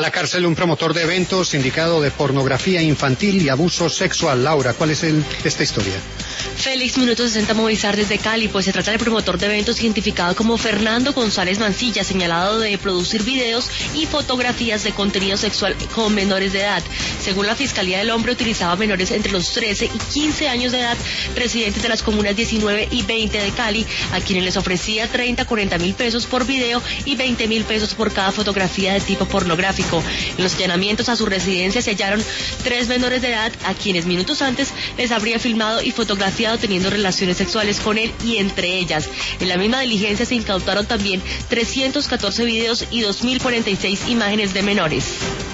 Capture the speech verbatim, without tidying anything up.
la cárcel un promotor de eventos sindicado de pornografía infantil y abuso sexual. Laura, ¿cuál es el, esta historia? Félix, Minuto sesenta Movistar desde Cali, pues se trata del promotor de eventos identificado como Fernando González Mancilla, señalado de producir videos y fotografías de contenido sexual con menores de edad. Según la Fiscalía, el hombre utilizaba menores entre los trece y quince años de edad, residentes de las comunas diecinueve y veinte de Cali, a quienes les ofrecía treinta, cuarenta mil pesos por video y veinte mil pesos por cada fotografía de tipo pornográfico. En los allanamientos a su residencia se hallaron tres menores de edad, a quienes minutos antes les habría filmado y fotografiado teniendo relaciones sexuales con él y entre ellas. En la misma diligencia se incautaron también trescientos catorce videos y dos mil cuarenta y seis imágenes de menores.